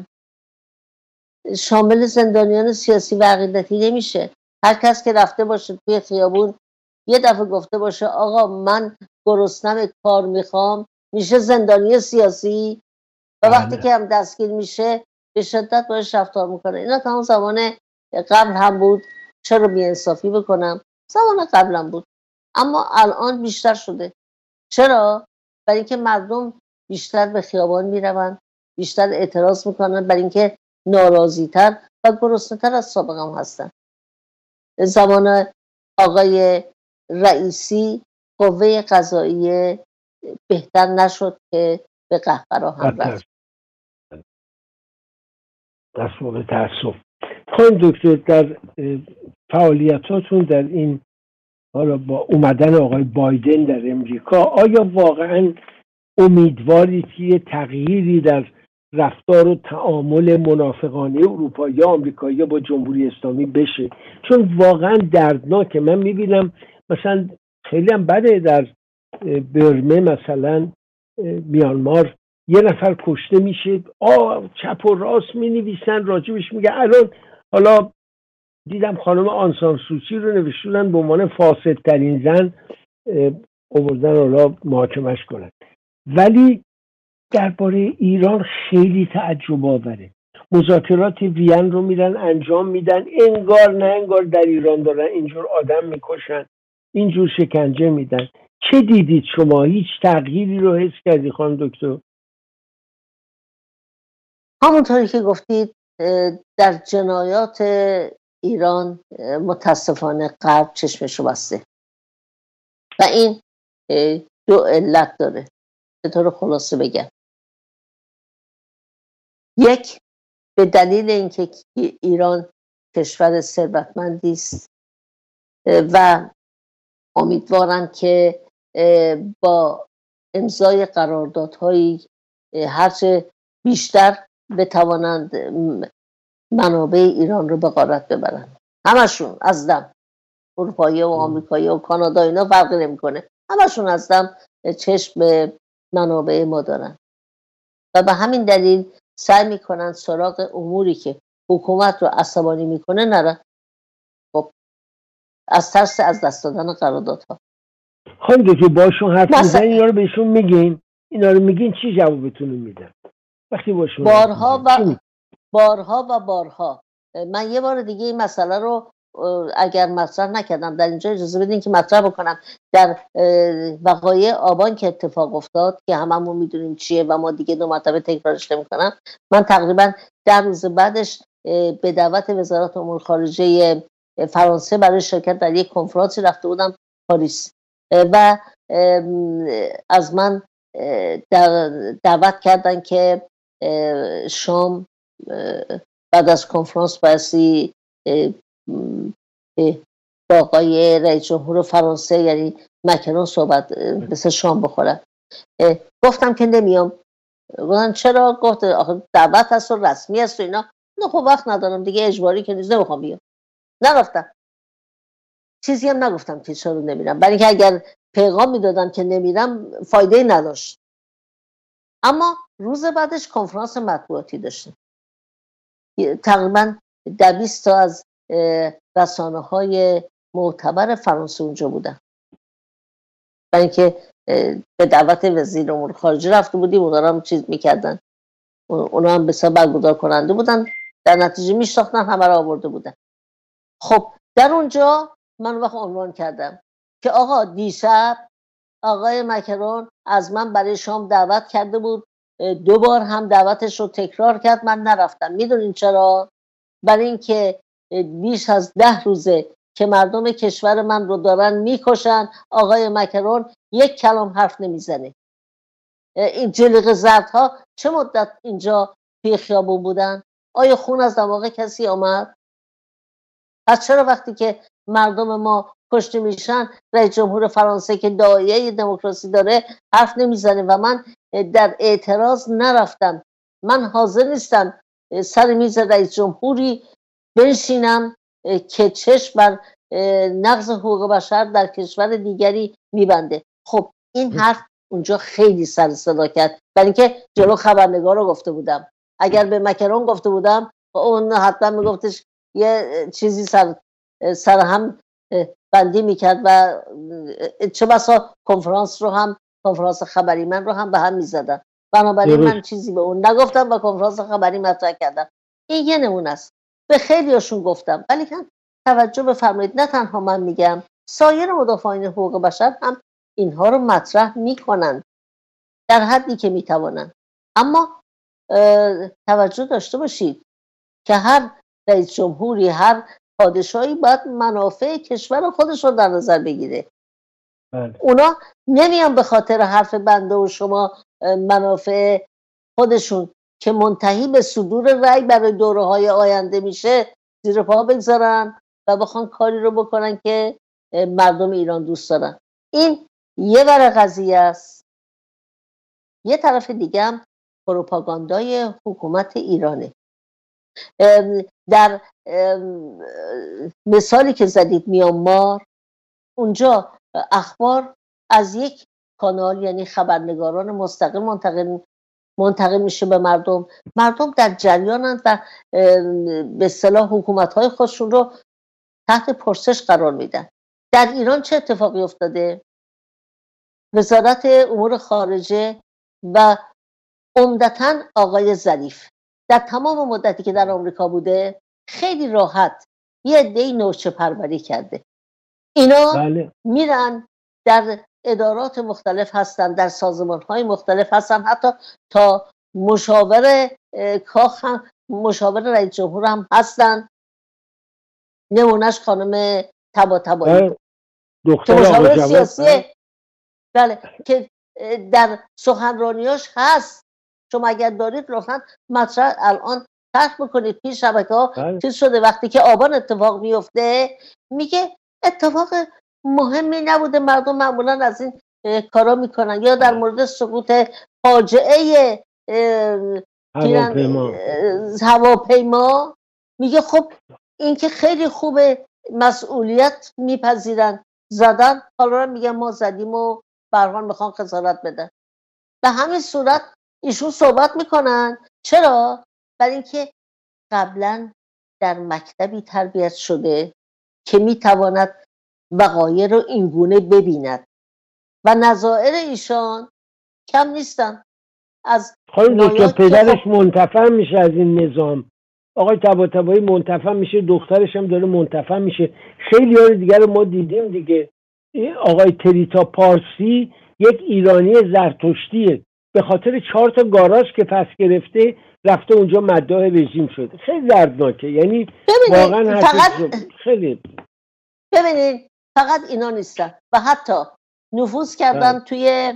شامل زندانیان سیاسی و عقیدتی نمیشه. هر کس که رفته باشه توی خیابون یه دفعه گفته باشه آقا من گرسنم کار میخوام، میشه زندانی سیاسی و وقتی که هم دستگیر میشه به شدت باش رفتار میکنه. اینا تا اون زمان قبل هم بود، چرا بی‌انصافی بکنم، زمان قبل هم بود، اما الان بیشتر شده. چرا؟ برای اینکه مردم بیشتر به خیابان میروند، بیشتر اعتراض میکنن، برای اینکه ناراضی‌تر و گرسنه‌تر از سابق هم هستن. زمان آقای رئیسی قوه قضاییه بهتر نشد که به قهقرا هم رفت. دست تأسف. خانم دکتر در فعالیتاتون در این حالا با اومدن آقای بایدن در امریکا آیا واقعا امیدوارید که تغییری در رفتار و تعامل منافقانه اروپایی و آمریکایی با جمهوری اسلامی بشه؟ چون واقعا دردناکه. من میبینم مثلا خیلی هم بده در برمه مثلا میانمار یه نفر کشته میشه، چپ و راست مینویسن راجبش، میگه الان حالا دیدم خانم آنسان سوچی رو نوشتن به عنوان فاسدترین زن آوردن حالا محاکمش کنن. ولی درباره ایران خیلی تعجب آوره. مذاکرات وین رو میرن انجام میدن، انگار نه انگار در ایران دارن اینجور آدم میکشن، اینجور شکنجه میدن. چه دیدید شما؟ هیچ تغییری رو حس کردی خانم دکتر؟ همونطوری که گفتید در جنایات ایران متاسفانه غرب چشمشو بسته و این دو علت داره. به طور خلاصه بگم، یک، به دلیل اینکه ایران کشور ثروتمندی است و امیدوارم که با امضای قراردادهایی هرچه بیشتر بتوانند منابع ایران رو به غارت ببرند، همشون از دم. اروپایی و آمریکایی و کانادا اینا فرقی نمیکنه، همشون هستن چشم به منابع ما دارن و به همین دلیل سعی میکنن سراغ اموری که حکومت رو عصبانی میکنه نرن. خب از ترس از دست دادن قراردادها. خانم دکتر باشون حرف میزنین اینا رو بهشون میگین؟ اینا رو میگین چی جوابتون رو میدن وقتی باشون بارها من یه بار دیگه این مسئله رو اگر مطرح نکردم در اینجا اجازه بدین که مطرح بکنم. در وقایع آبان که اتفاق افتاد که هممون میدونیم چیه و ما دیگه 2 مرتبه تکرارش نمی‌کنم، من تقریبا 10 روز بعدش به دعوت وزارت امور خارجه فرانسه برای شرکت در یک کنفرانسی رفته بودم پاریس و از من دعوت کردن که شام بعد از کنفرانس بایستی با آقای رئیس جمهور فرانسه یعنی مکرون صحبت مثل شام بخورم. گفتم که نمیام. گفتن چرا؟ گفت آخه دعوت هست و رسمی هست و اینا. نه خب وقت ندارم دیگه، اجباری که نیست، نمیخوام بیام. نرفتم. چیزی هم نگفتم که چرا نمیرم، برای اینکه اگر پیغام میدادم که نمیرم فایده نداشت. اما روز بعدش کنفرانس مطبوعاتی داشتیم، تقریبا 20 تا از رسانه‌های معتبر فرانسه اونجا بودن، برای اینکه به دعوت وزیر امور خارجه رفته بودیم، اونا هم چیز میکردن، اونا هم بسیار برگزار کننده بودن، در نتیجه میشناختن، همه را آورده بودن. خب در اونجا من وقت عنوان کردم که آقا دیشب آقای مکرون از من برای شام دعوت کرده بود، 2 بار هم دعوتش رو تکرار کرد، من نرفتم. میدونین چرا؟ برای اینکه بیش از 10 روزه که مردم کشور من رو دارن میکشن، آقای مکرون یک کلام حرف نمیزنه. این جلیقه زردها چه مدت اینجا توی خیابون بودن؟ آیا خون از دماغ کسی آمد؟ پس چرا وقتی که مردم ما کشته میشن رئیس جمهور فرانسه که داعیه دموکراسی داره حرف نمیزنه و من در اعتراض نرفتم؟ من حاضر نیستم سر میز رئیس جمهوری بنشینم که چشم بر نقض حقوق بشر در کشور دیگری میبنده. خب این حرف اونجا خیلی سر صدا کرد، برای اینکه جلو خبرنگار رو گفته بودم. اگر به مکرون گفته بودم اون حتما میگفتش یه چیزی سر هم بندی میکرد و چه بسا کنفرانس خبری من رو هم به هم میزدن. بنابراین من چیزی به اون نگفتم و کنفرانس خبری مطرح کردم. این یه نمونه است. به خیلیاشون گفتم، ولی توجه بفرمایید نه تنها من میگم، سایر مدافعین حقوق بشر هم اینها رو مطرح میکنن در حدی که میتوانن. اما توجه داشته باشید که هر رئیس جمهوری، هر پادشاهی باید منافع کشور خودش رو در نظر بگیره. اونا نمیان به خاطر حرف بنده و شما منافع خودشون که منتهی به صدور رأی برای دوره‌های آینده میشه زیر پا بگذارن و بخوان کاری رو بکنن که مردم ایران دوست دارن. این یه ور قضیه است. یه طرف دیگه هم پروپاگاندای حکومت ایرانه. در مثالی که زدید میانمار، اونجا اخبار از یک کانال یعنی خبرنگاران مستقل منتقل میشه به مردم. مردم در جریانند و به اصطلاح حکومت‌های خودشون رو تحت پرسش قرار میدن. در ایران چه اتفاقی افتاده؟ وزارت امور خارجه و عمدتاً آقای ظریف در تمام مدتی که در آمریکا بوده خیلی راحت یه عده‌ای نوچه پروری کرده. اینا میرن در ادارات مختلف هستن، در سازمان‌های مختلف هستن، حتی تا مشاور کاخ هم، مشاور رئیس جمهور هم هستن. نمونهش خانم طباطبایی که مشاور سیاسیه، بله، که در سخنرانیاش هست. شما اگر دارید لطفاً مطرح الان طرح بکنید پیش شبکه‌ها. چیز شده وقتی که آبان اتفاق میفته میگه اتفاق مهمی نبوده، مردم معمولا از این کارا میکنن. یا در مورد سقوط فاجعه هواپیما میگه خب این که خیلی خوبه، مسئولیت میپذیرن، زدن، حالا رو میگن ما زدیم و به هر حال میخوان خسارت بدن. به همین صورت ایشون صحبت میکنن. چرا؟ برای اینکه قبلا در مکتبی تربیت شده که میتواند وقایع رو اینگونه ببیند و نظائر ایشان کم نیستن. از خانم دکتر پدرش منتفع میشه از این نظام، آقای طباطبایی منتفع میشه، دخترش هم داره منتفع میشه. خیلی ها دیگر رو ما دیدیم دیگه. آقای تریتا پارسی یک ایرانی زرتشتیه، به خاطر 4 تا گاراژ که پس گرفته رفته اونجا مداح رژیم شده. خیلی دردناکه. یعنی واقعا خیلی ببینید فقط اینا نیستن و حتی نفوذ کردن توی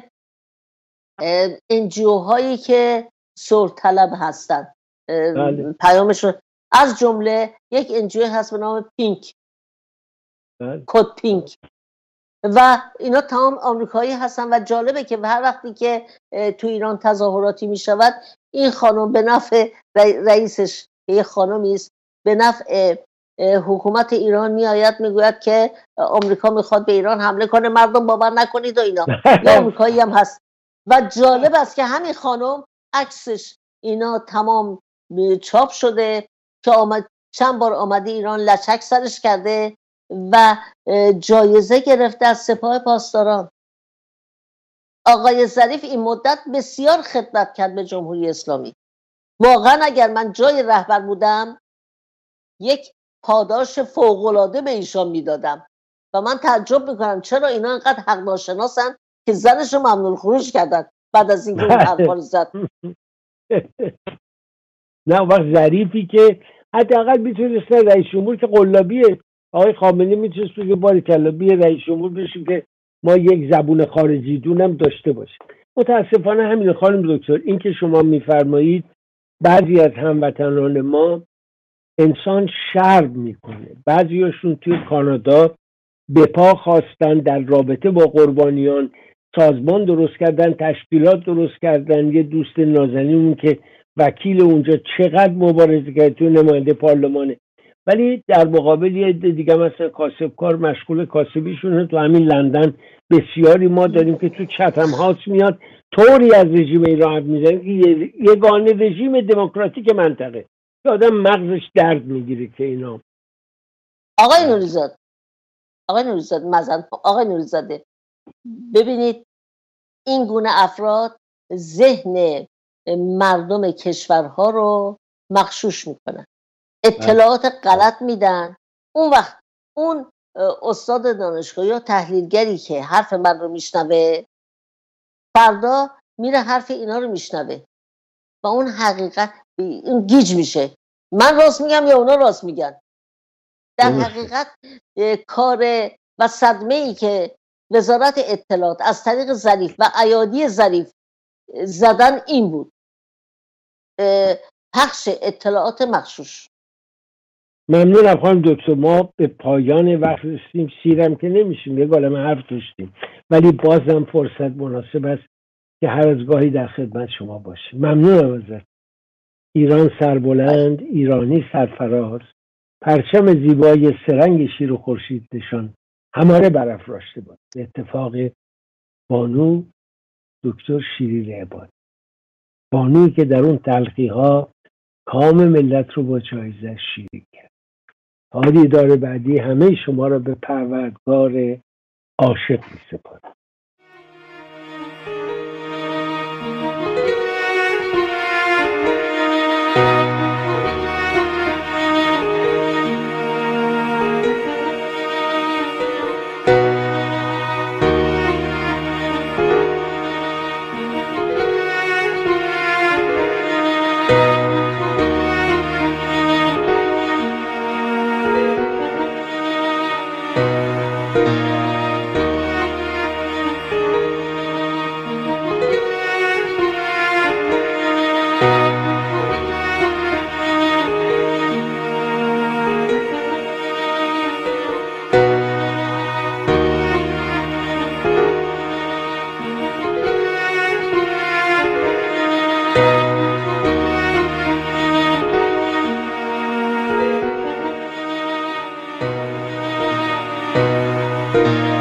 انجیو هایی که صلح طلب هستن. پیامشون از جمله یک انجیو هست به نام پینک، کد پینک، و اینا تمام آمریکایی هستن. و جالبه که هر وقتی که تو ایران تظاهراتی می شود، این خانم به نفع رئیسش که یه خانمی است، به نفع حکومت ایران میآید میگوید که آمریکا میخواد به ایران حمله کنه، مردم باور نکنید و اینا. یه آمریکایی هم هست. و جالب است که همین خانم عکسش اینا تمام چاپ شده که چند بار آمده ایران، لچک سرش کرده و جایزه گرفته از سپاه پاسداران. آقای ظریف این مدت بسیار خدمت کرد به جمهوری اسلامی. واقعا اگر من جای رهبر بودم یک پاداش فوق‌العاده به ایشان میدادم. و من تعجب میکنم چرا اینا اینقدر حق ناشناسن که زنش رو ممنوع خروج کردن بعد از اینکه اون حرفا رو زد. نه وقت ظریفی که حداقل میتونست رئیس جمهور که قلابیه، آقای خامنه‌ای میتونست بگه باریکلا بیا رئیس جمهور بشیم که ما یک زبون خارجی دونم داشته باشیم. متاسفانه همین خانم دکتر، این که شما میفرمایید بعضی از هموطنان ما انسان شرم میکنه. بعضیاشون توی کانادا به پا خواستن در رابطه با قربانیان، سازمان درست کردن، تشکیلات درست کردن. یه دوست نازنینمون که وکیل اونجا چقدر مبارزه کرد، تو نماینده پارلمانه، ولی در مقابل یه عده دیگه مثلا کاسبکار مشغول کاسبیشونه. تو همین لندن بسیاری ما داریم که تو چتم هاوس میاد طوری از رژیم ایران حرف میزنه که یگانه رژیم دموکراتیک منطقه که آدم مغزش درد میگیره که اینا. آقای نوریزاده ببینید این گونه افراد ذهن مردم کشورها رو مغشوش میکنن، اطلاعات غلط میدن. اون وقت اون استاد دانشگاه یا تحلیلگری که حرف من رو میشنوه فردا میره حرف اینا رو میشنوه و اون حقیقت اون گیج میشه. من راست میگم یا اونا راست میگن؟ در حقیقت کار و صدمه ای که وزارت اطلاعات از طریق ظریف و ایادی ظریف زدن این بود، پخش اطلاعات مغشوش. ممنونم خانم دکتر. ما به پایان وقت رسیدیم، سیرم که نمیشیم، یه عالمه حرف داشتیم، ولی بازم فرصت مناسب است که هر از گاهی در خدمت شما باشیم. ممنونم ازت. ایران سربلند، ایرانی سرفراز، پرچم زیبای سرنگ شیر و خورشید نشان هماره برافراشته باد. به اتفاق بانو دکتر شیرین عباد، بانویی که در اون تلخی ها کام ملت رو با جایزه شیرین کرد. تا دیدار بعدی همه شما را به پروردگار عاشق می سپارم. شد